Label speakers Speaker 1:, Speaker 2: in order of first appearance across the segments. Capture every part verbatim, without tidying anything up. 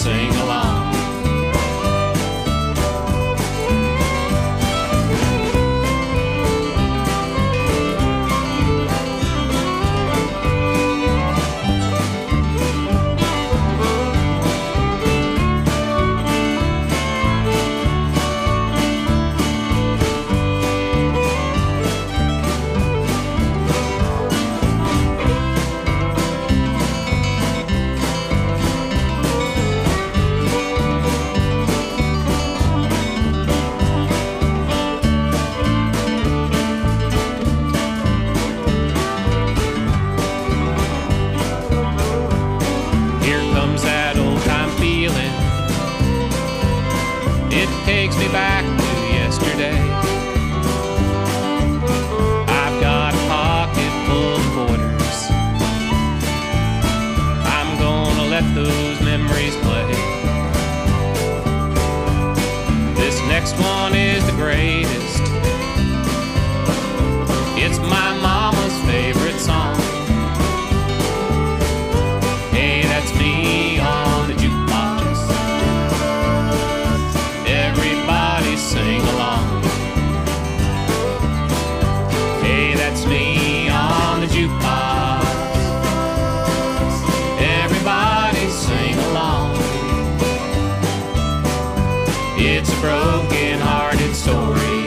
Speaker 1: sing along. It takes me back to yesterday. I've got a pocket full of quarters. I'm gonna let those memories play. This next one is the greatest. It's my mama's favorite song. Hey, that's me on the jukebox. Sing along. Hey, that's me on the jukebox. Everybody sing along. It's a broken-hearted story.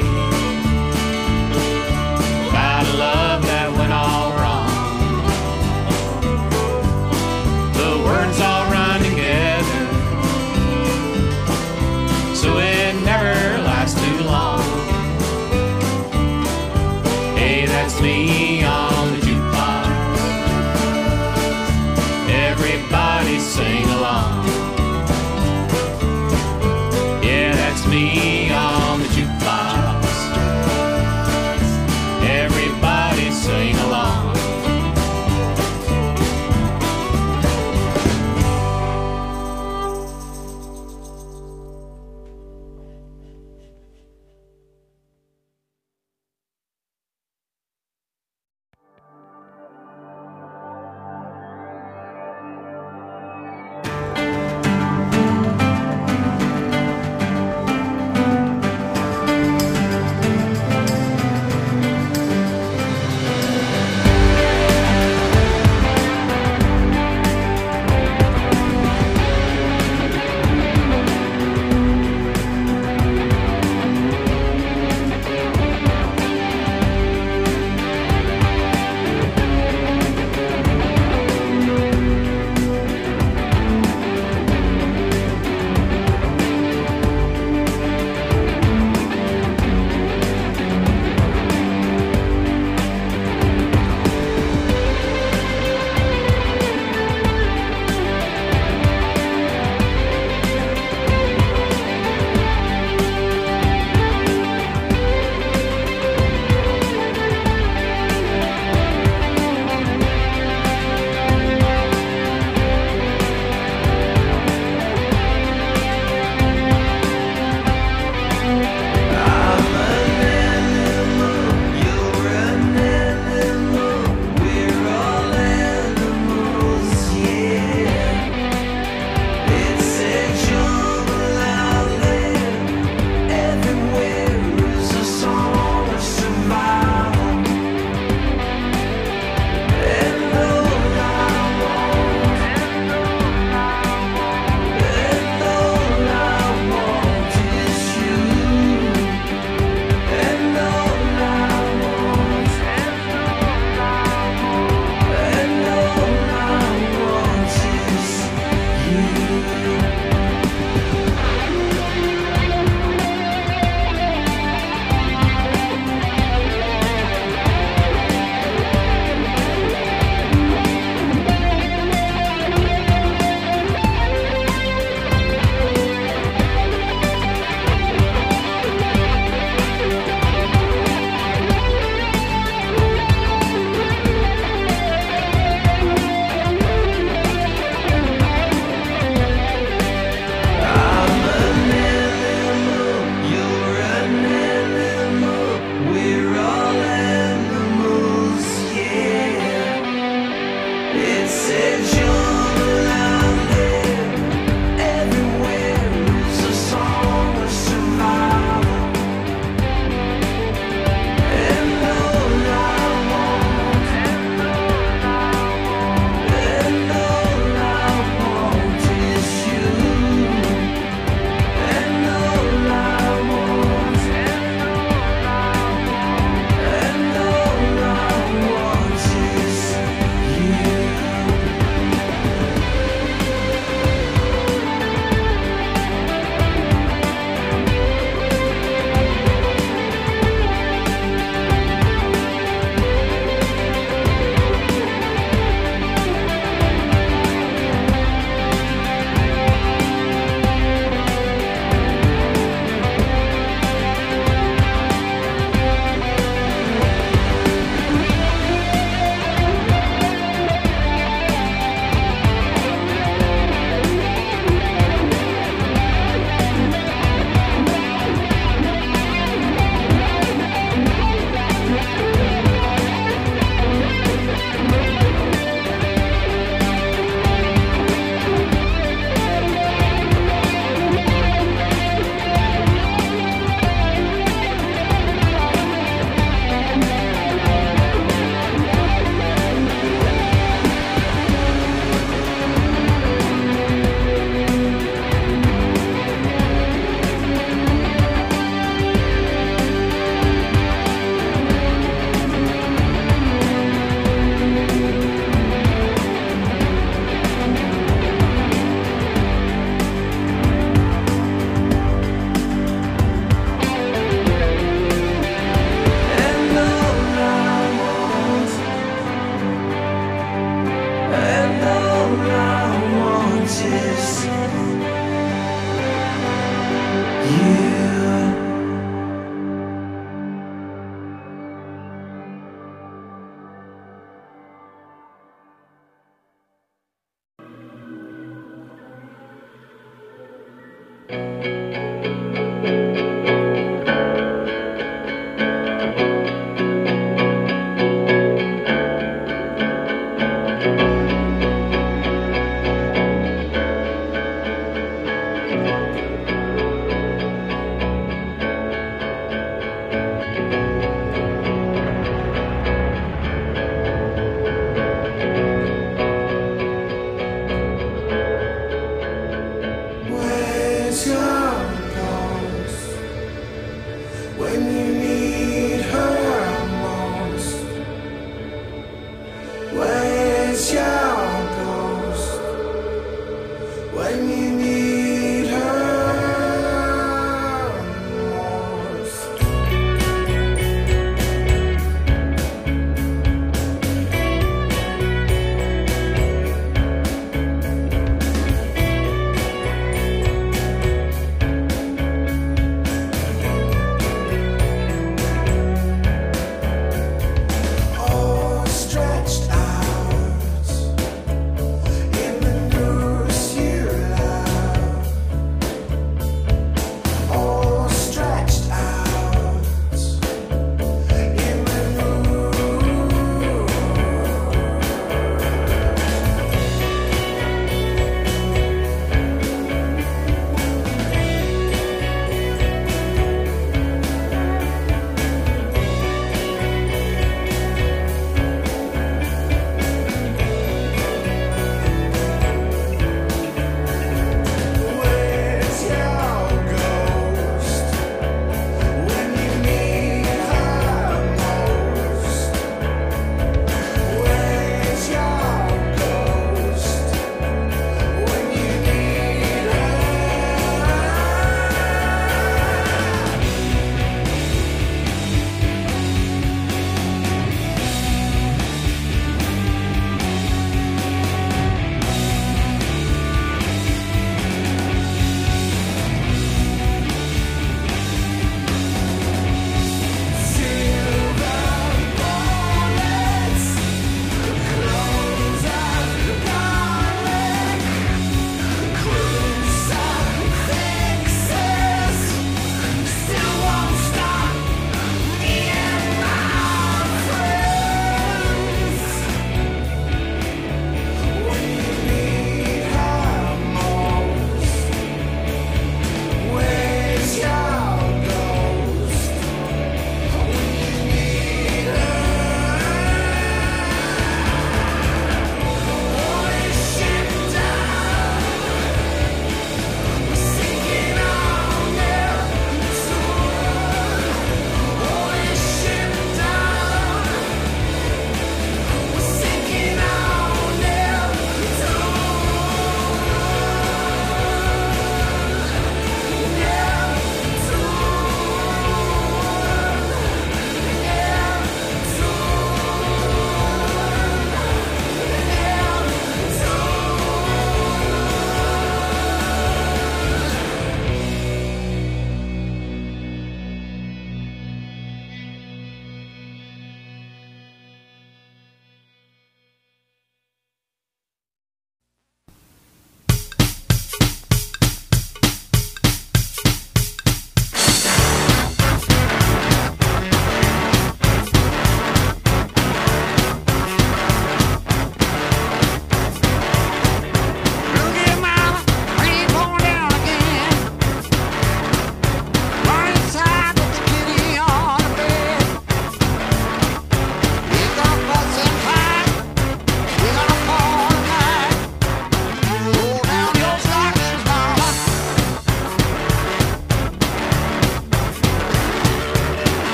Speaker 2: Where's your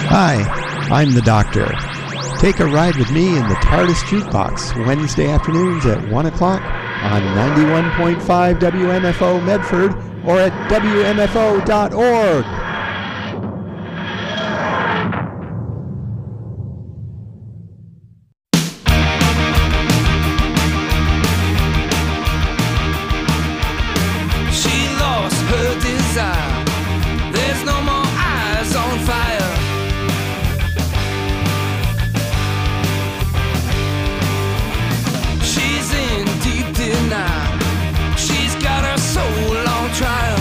Speaker 2: Hi, I'm the Doctor. Take a ride with me in the TARDIS Jukebox Wednesday afternoons at one o'clock on ninety-one point five W M F O Medford or at W M F O dot org.
Speaker 3: She lost her desire. There's no more eyes on fire. She's in deep denial. She's got her soul on trial.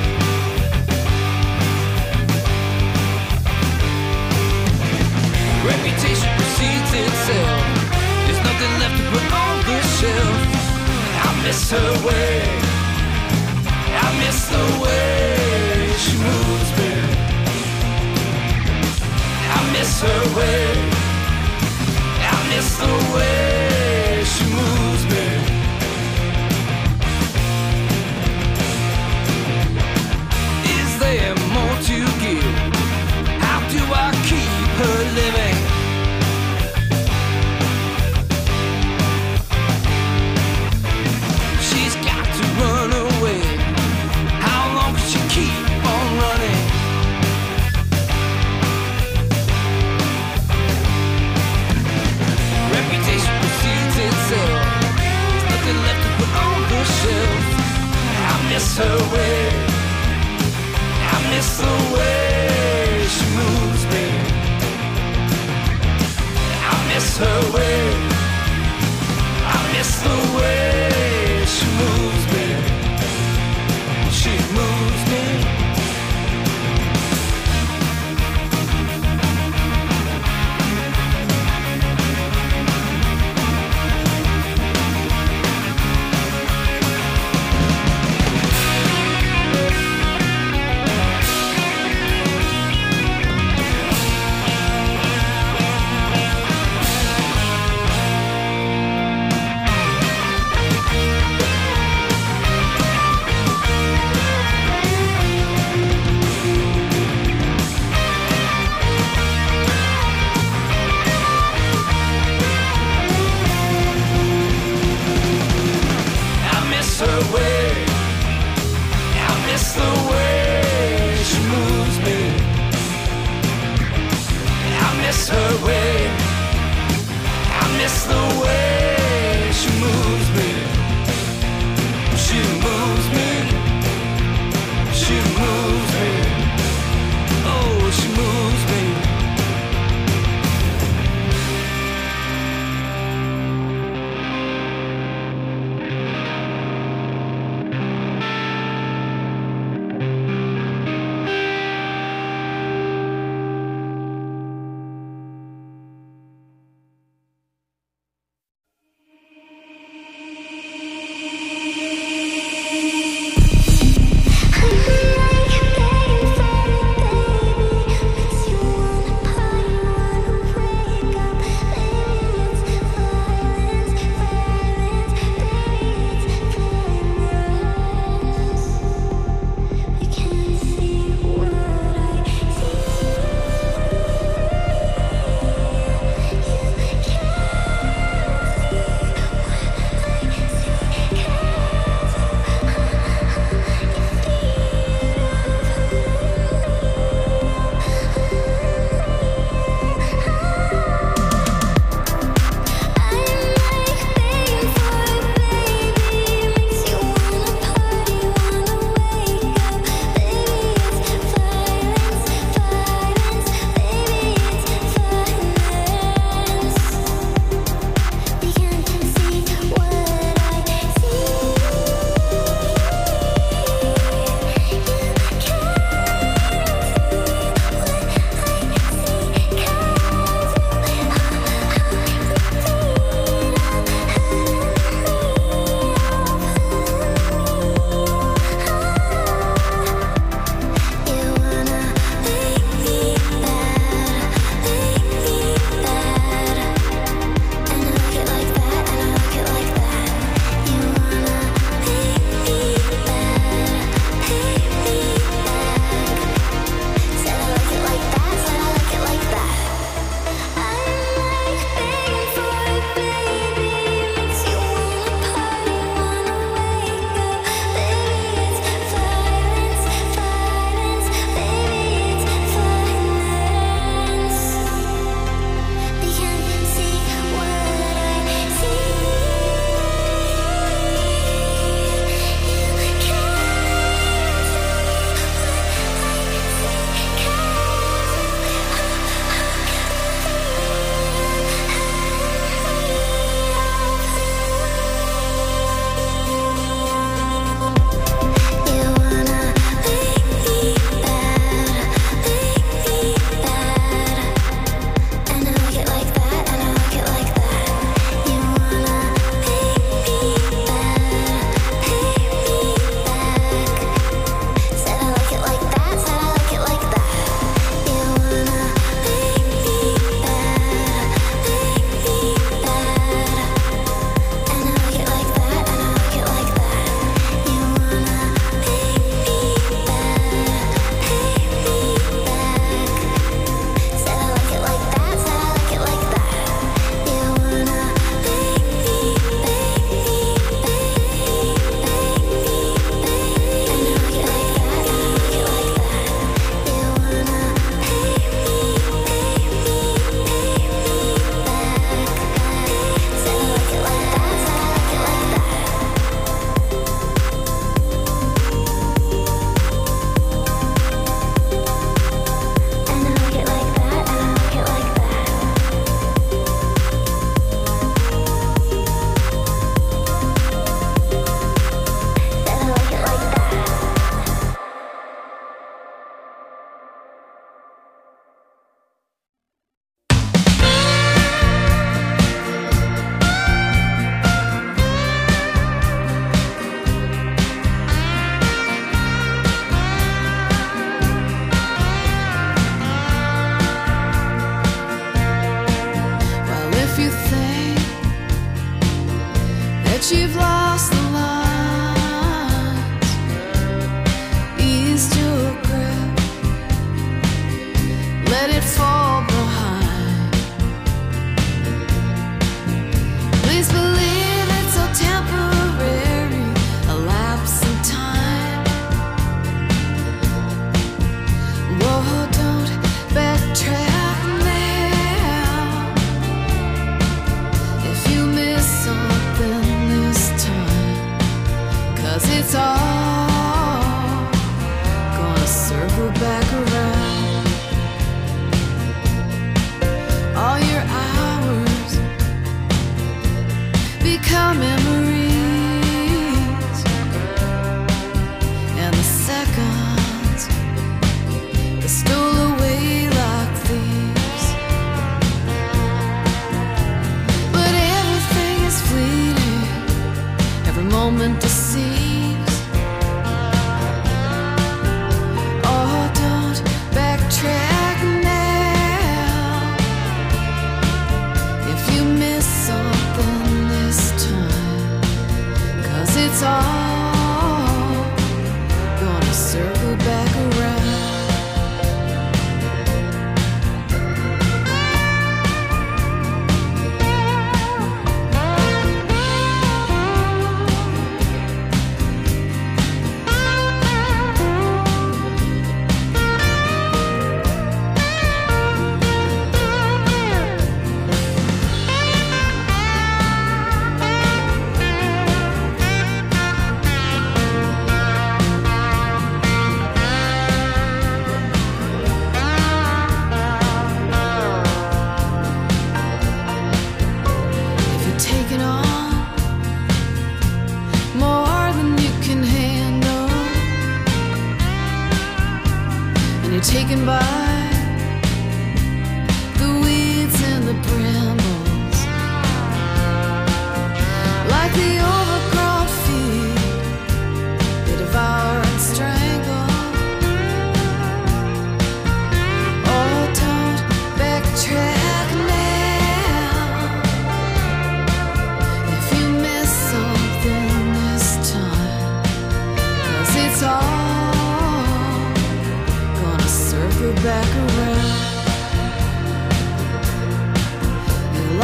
Speaker 3: Reputation precedes itself. There's nothing left to put on the shelf. I miss her way. I miss the way she moves me. I miss her way. I miss the way she moves me. Is there more to give? How do I keep her living? She's got to run away. How long can she keep on running? Reputation precedes itself. There's nothing left to put on the shelf. I miss her way. I miss the way she moves me. I miss her way. I miss the way she moves me. She moves me. I miss her way. I miss the way she moves me. I miss her way. I miss the way she moves me. She moves me. She moves me. Oh, she moves me.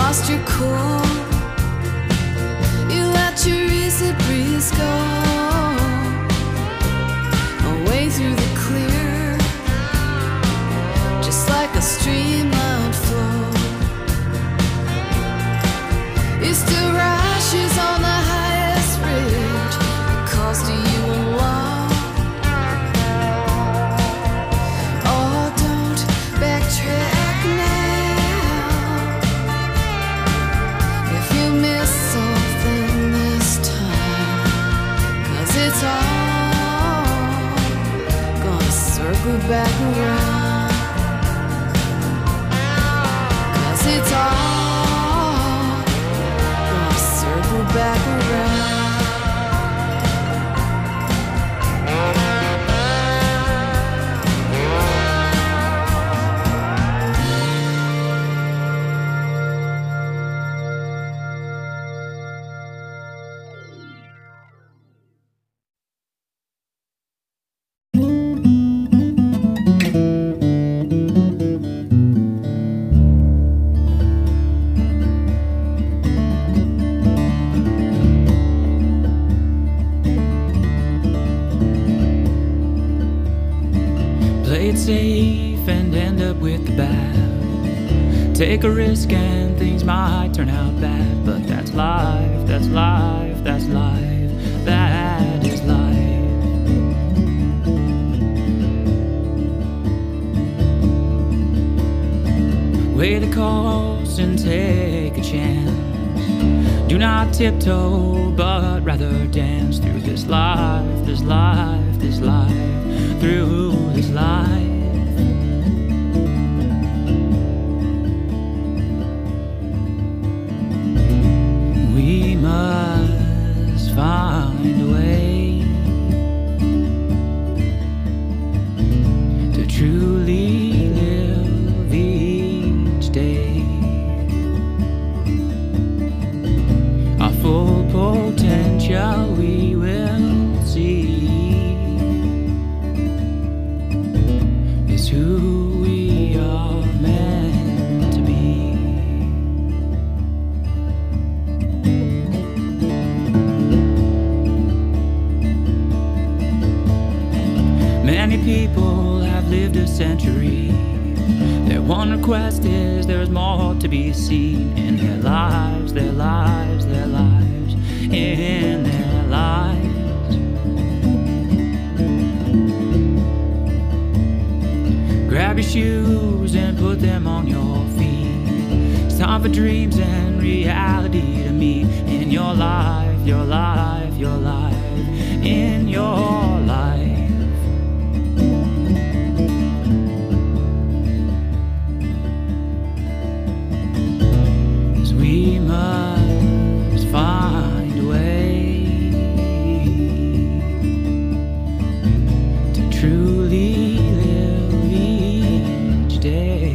Speaker 4: lost your cool. You let your easy breeze go away through the clear, just like a streamlined flow. You still rashes on the highest ridge because to you alone. Oh, don't backtrack now. If you miss something this time, 'cause it's all gonna circle back around. 'Cause it's all gonna circle back around.
Speaker 5: Play it safe and end up with the bad. Take a risk and things might turn out bad, but that's life, that's life, that's life, that is life. Weigh the cost and take a chance. Do not tiptoe, but rather dance through this life, this life, this life, through this life. We must find a way to truly live each day. Our full potential we will see is who we are meant to be. Many people have lived a century. Their one request is there's more to be seen in their lives, their lives, their lives, in their lives. Grab your shoes and put them on your feet. It's time for dreams and reality to meet in your life, your life, your life, in your life. 'Cause we must find a way to truly live each day.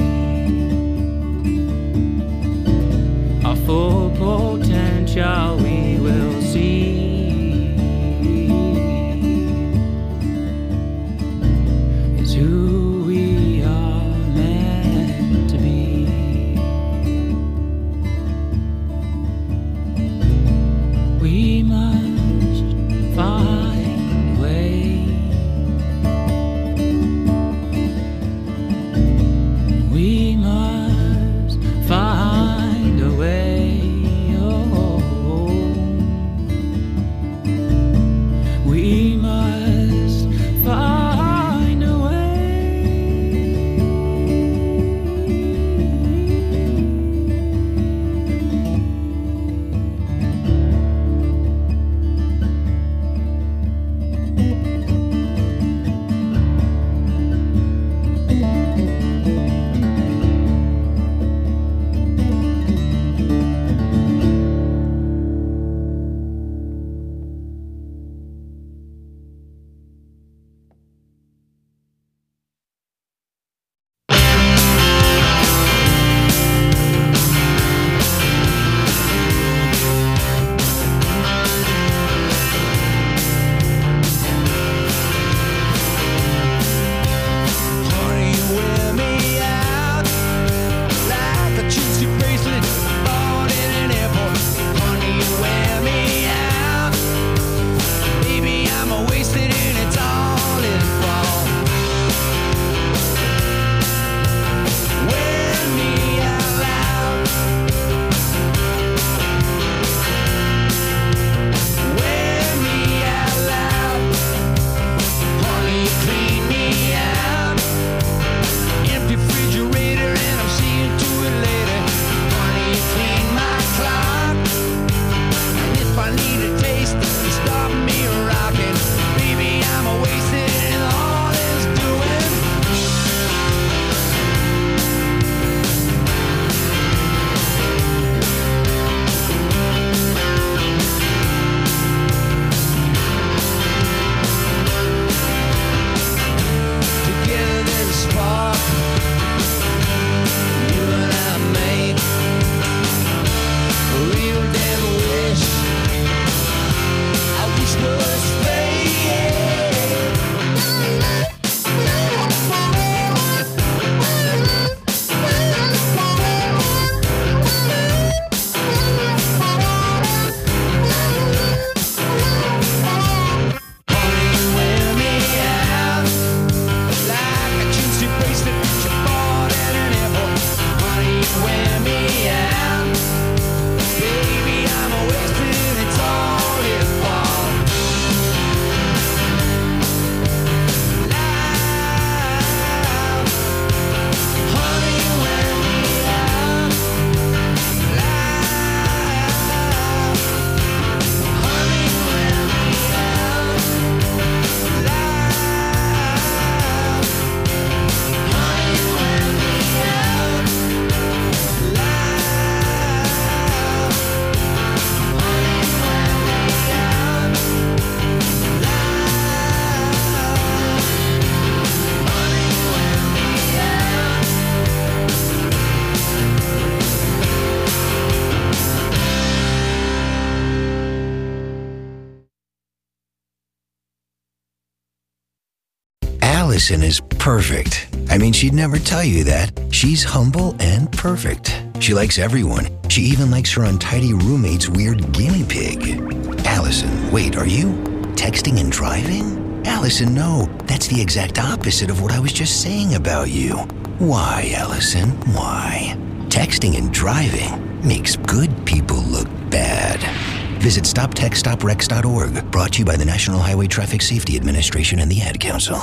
Speaker 5: Our full potential we will see
Speaker 6: Allison is perfect. I mean, she'd never tell you that. She's humble and perfect. She likes everyone. She even likes her untidy roommate's weird guinea pig. Allison, wait, are you texting and driving? Allison, no. That's the exact opposite of what I was just saying about you. Why, Allison? Why? Texting and driving makes good people look bad. Visit stop text stop wrecks dot org. Brought to you by the National Highway Traffic Safety Administration and the Ad Council.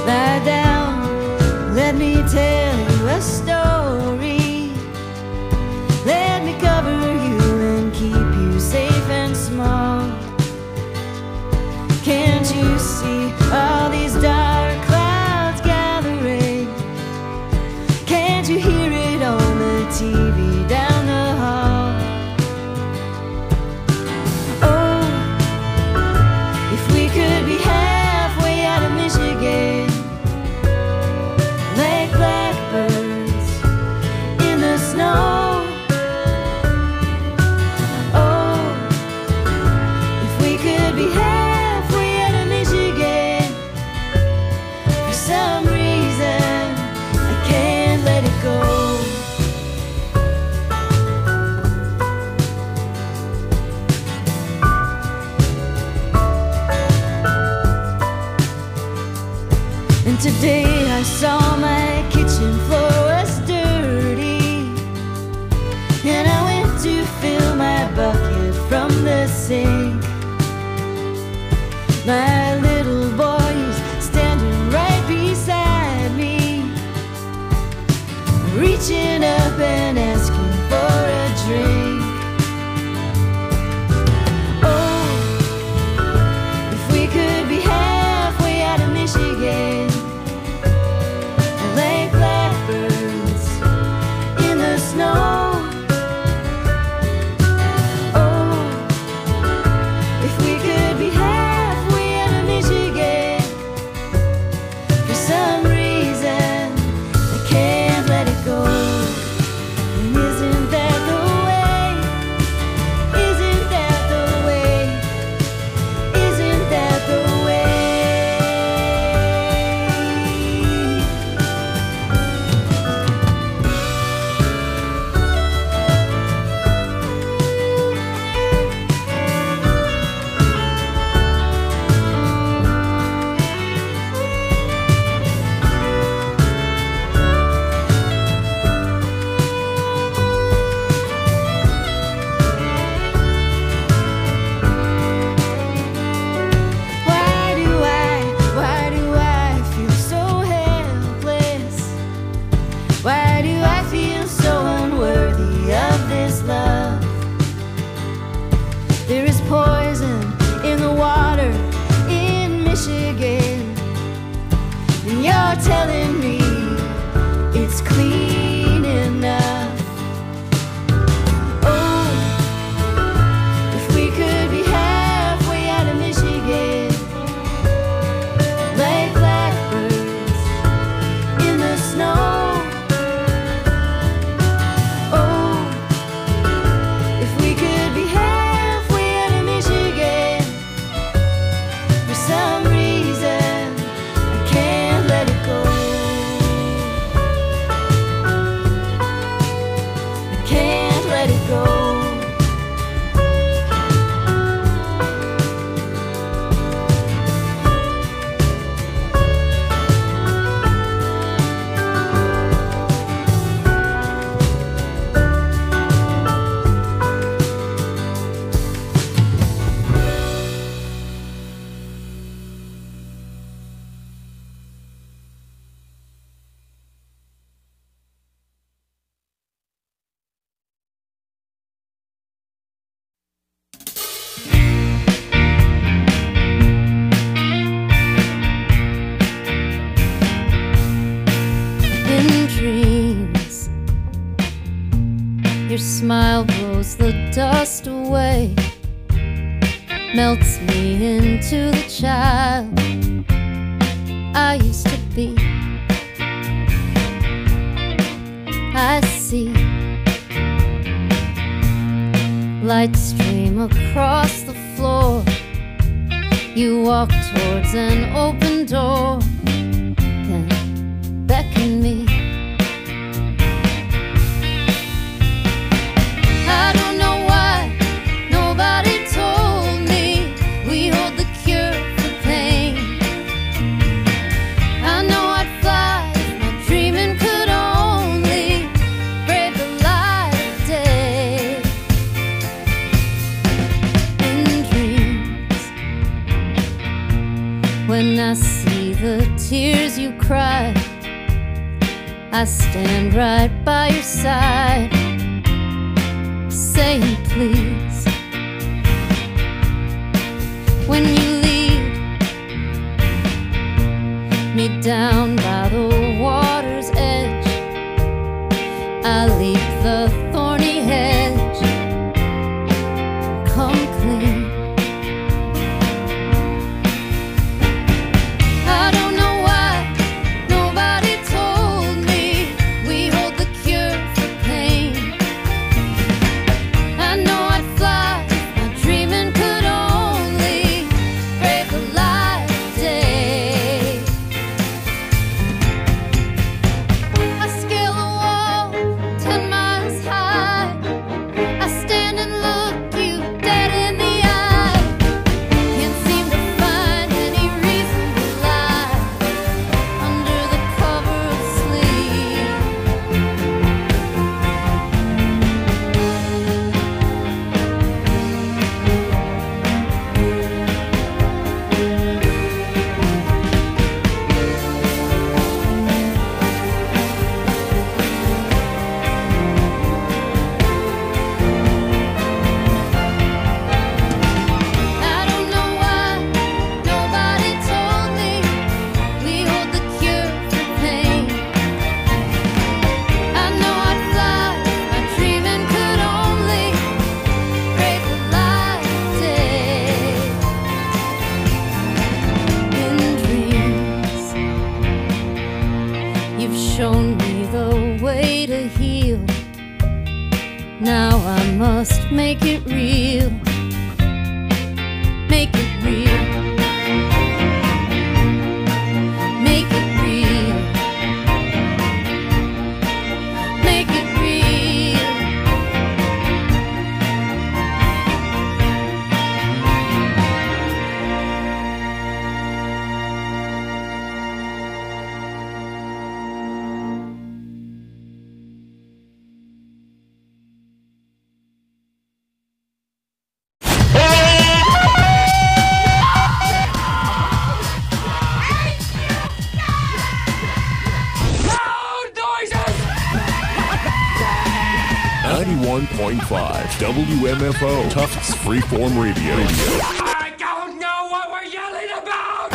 Speaker 7: Lie down, let me tell you a story. Let me cover you and keep you safe and small. Can't you see all these dark clouds gathering? Can't you hear it on the T V down the hall? Oh, if we could be halfway out of Michigan, like blackbirds in the snow. Oh, if we could be halfway out of Michigan, for some reason I can't let it go. And today I saw my kitchen floor was dirty, and I went to fill my bucket from the sink. My little boy is standing right beside me, reaching up and asking for a drink. Oh, if we could be halfway out of Michigan, like blackbirds in the snow. Oh, if we could be halfway out of Michigan, for some reason I can't let it go. And isn't that the way? Isn't that the way? Isn't that the way? Why do I, why do I feel so helpless? Why do I feel so unworthy of this love? There is poison in the water in Michigan, and you're telling me it's clean enough. Oh, if we could be halfway out of Michigan, like blackbirds in the snow. Oh, if we could be halfway out of Michigan, for some reason I can't let it go. I can't let it go. In dreams, your smile blows the dust away, melts me into the child I used to be. I see light stream across the floor. You walk towards an open door, then beckon me. I don't know why nobody told me we hold the cure for pain. I know I'd fly if my dreaming could only brave the light of day. In dreams, when I see the
Speaker 4: tears you cried, I stand right by your side, saying please. When you lead me down by the water's edge, I leap the thorny hedge, come clean. I don't know why nobody told me we hold the cure for pain. I know I'd fly if my dreaming could only break a light day. I scale a wall ten miles high, I stand and look you dead in the eye. Can't seem to find any reason to lie under the cover of sleep. I don't know why nobody told me we hold the cure for pain. I know I'd fly if my dreaming could only break a light day. In dreams, you've shown me the way to heal. Now I must make it real. Make it real. Make it real. Make it real.
Speaker 8: ninety-one point five W M F O, Tufts Freeform Radio.
Speaker 1: I don't know what we're yelling about!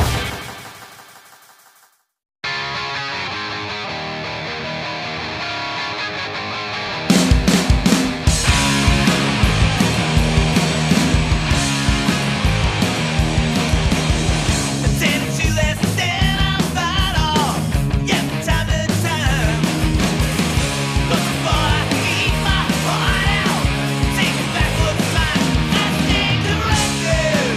Speaker 3: Take it back what's mine. I stand corrected.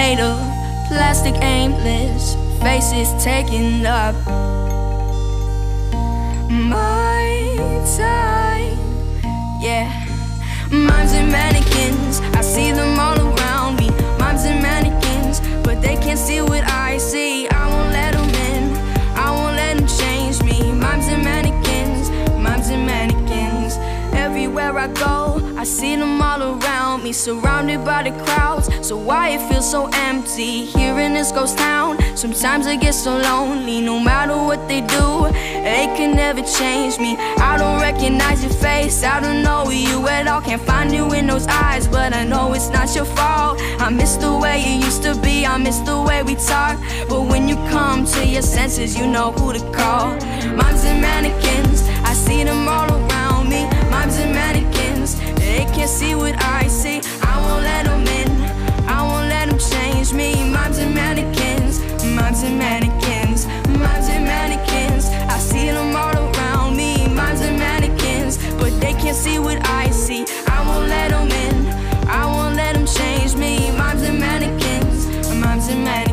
Speaker 7: made of plastic, aimless faces taking up my time. Yeah, mimes and mannequins, I see them all around me. Mimes and mannequins, but they can't see what I see. I won't let them in, I won't let them change me. Mimes and mannequins, mimes and mannequins. Everywhere I go, I see them all around me, surrounded by the crowds. So why it feels so empty here in this ghost town? Sometimes I get so lonely, no matter what they do, they can never change me. I don't recognize your face, I don't know you at all. Can't find you in those eyes, but I know it's not your fault. I miss the way you used to be, I miss the way we talk. But when you come to your senses, you know who to call. Mimes and mannequins, I see them all around me. Mimes and mannequins, they can't see what I see. I won't let them in, I won't let them change me. Mimes and mannequins, mimes and mannequins, mimes and mannequins, I see them all around me. Mimes and mannequins, but they can't see what I see. I won't let them in, I won't let them change me. Mimes and mannequins, mimes and mannequins.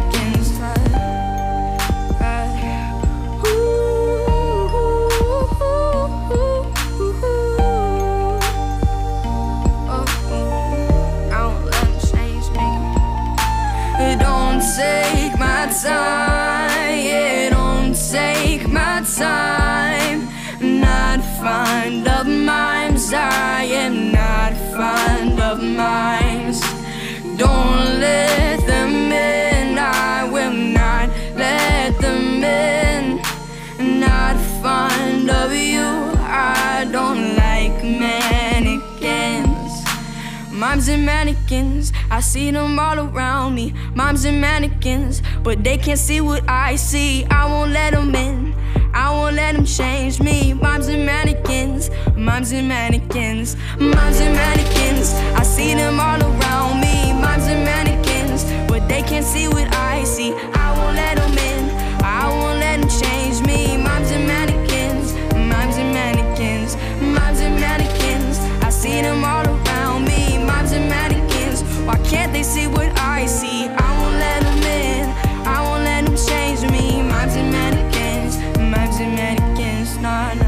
Speaker 7: Take my time, yeah, don't take my time. I'm not fond of mimes, I am not fond of mimes. Don't let them in, I will not let them in. Not fond of you, I don't like mannequins. Mimes and mannequins, I see them all around me. Mimes and mannequins, but they can't see what I see. I won't let them in, I won't let them change me. Mimes and mannequins, mimes and mannequins, mimes and mannequins, I see them all around me. Mimes and mannequins, but they can't see what I see. I won't let them in, I won't let them change me. Mimes and mannequins, mimes and mannequins, mimes and mannequins, I see them all around me. Mimes and mannequins, why can't they see what I see? I won't let them in, I won't let them change me. Mimes and mannequins, mimes and mannequins, nah, nah.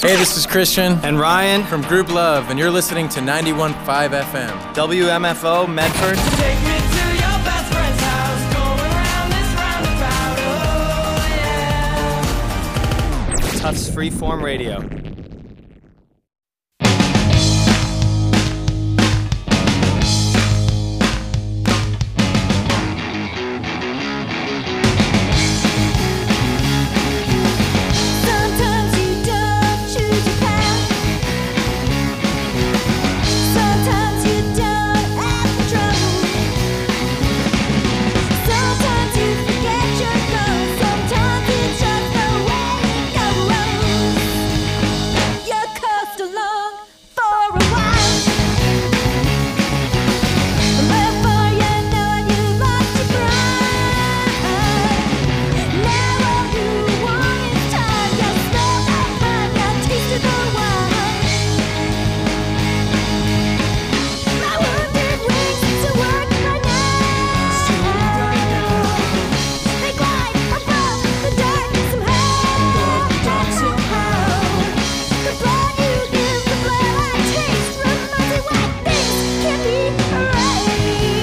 Speaker 9: Hey, this is Christian and Ryan from Group Love, and you're listening to ninety-one point five F M. W M F O Medford.
Speaker 3: Take me to your best friend's house, going around this roundabout, oh yeah.
Speaker 9: Tufts Freeform Radio.